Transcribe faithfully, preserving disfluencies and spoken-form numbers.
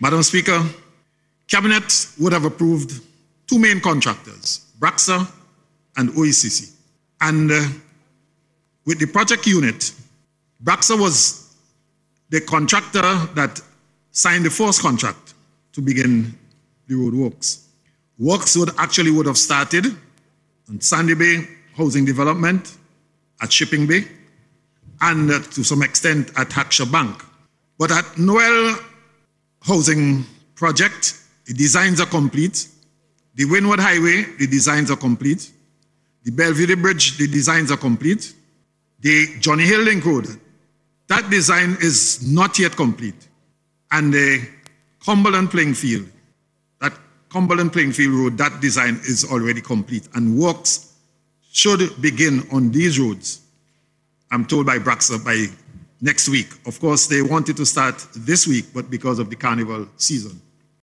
Madam Speaker, Cabinet would have approved two main contractors, BRACSA and O E C C. And uh, with the project unit, BRACSA was the contractor that signed the first contract to begin the road works. Works would actually would have started on Sandy Bay Housing Development, at Shipping Bay, and uh, to some extent at Hackshaw Bank. But at Noel Housing Project, the designs are complete. The Wynwood Highway, the designs are complete. The Belvedere Bridge, the designs are complete. The Johnny Hill Link Road, that design is not yet complete. And the Cumberland Playing Field, that Cumberland Playing Field Road, that design is already complete. And works should begin on these roads, I'm told by BRACSA, by next week. Of course, they wanted to start this week, but because of the carnival season.